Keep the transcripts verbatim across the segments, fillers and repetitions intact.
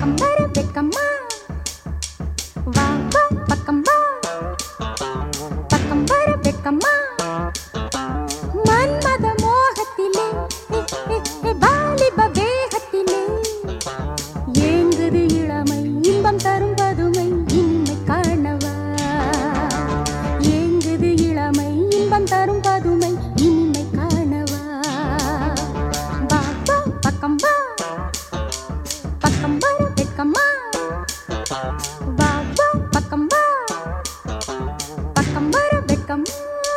பக்கம் வர வெக்கம்மா வா வா பக்கம் வா பக்கம் வர வெக்கம்மா மன்மத மோகத்திலே வாலிப வேகத்திலே ஏங்குது இளமை இன்பம் தரும் பதுமை இனிமை காணவா ஏங்குது இளமை இன்பம் தரும் பதுமை இனிமை காணவா வா வா பக்கம் வா பக்கம் வர வெக்கம்மா வா வா பக்கம் வா பக்கம் வர வெக்கம்மா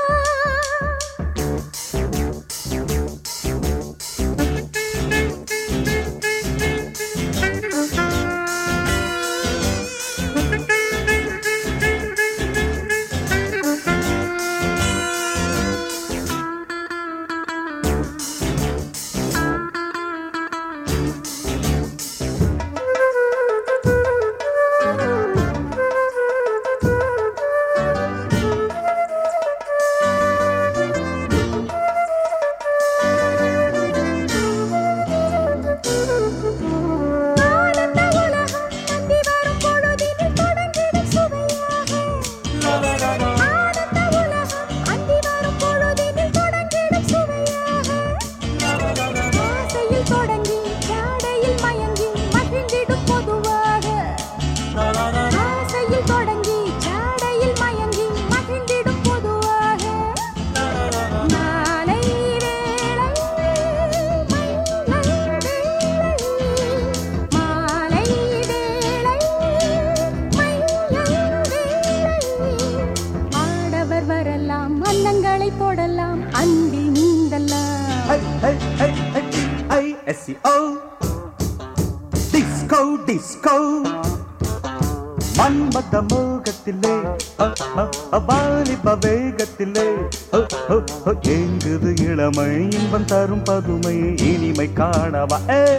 அன்னங்களை போடலாம் அன்பில் நீந்தலாம் டிஸ்கோ டிஸ்கோ மன்மத மோகத்திலே வாலிப வேகத்திலே ஏங்குது இளமை இன்பம் தரும் பதுமை இனிமை காணவா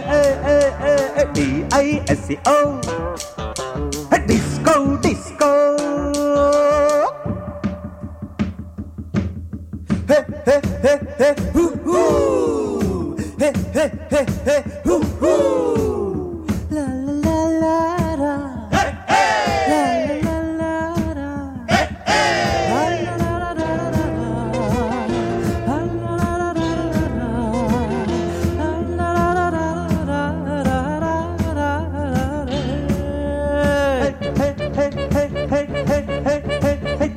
D I S C O disco disco Hey, hey, hey, hey, hoo, hoo. Hey, hey, hey, hey, hoo, hoo. La la la la la. Hey, hey. La la la la. Hey, hey. La la la la la. La la la la la. La la la la la. Hey, hey, hey, hey, hey, hey, hey, hey, hey.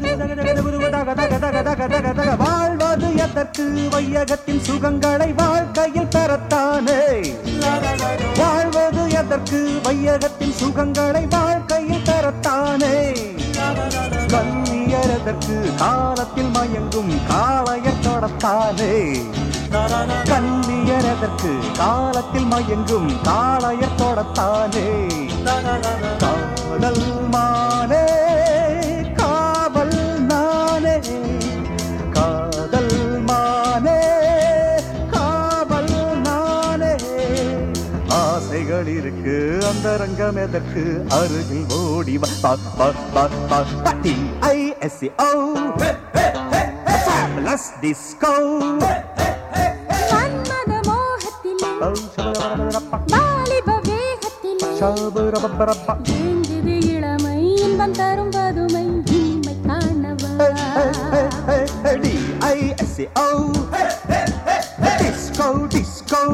வாழ்வது எதற்கு வையகத்தின் சுகங்களை வாழ்க்கையில் பெறத்தானே வாழ்வது எதற்கு வையகத்தின் சுகங்களை வாழ்க்கையில் பெறத்தானே கல்வியர் எதற்கு காலத்தில் மயங்கும் காளையர் தொடத்தானே கல்வியர் எதற்கு காலத்தில் மயங்கும் காளையர் தொடத்தானே காதல் மானே காவல் நானே காதல் மானே காவல் நானே ஆசைகள் இருக்கு அந்த ரங்கம் எதற்கு அருகில் ஓடி ஐஎஸ்சிஓ ஃபேபுலஸ் டிஸ்கோ மன்மத மோகத்திலே வாலிப வேகத்திலே ஏங்குது இளமை இன்பம் தரும் பதுமை இனிமை காணவா D I S C O disco disco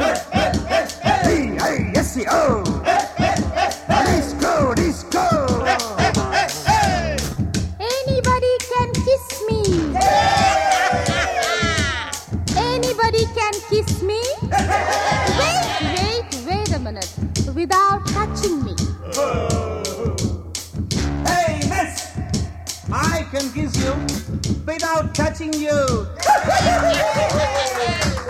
D I S C O disco disco Anybody can kiss me. Anybody can kiss me. Wait, wait, wait a minute. Without touching me. Hey, miss! I can kiss you without touching you.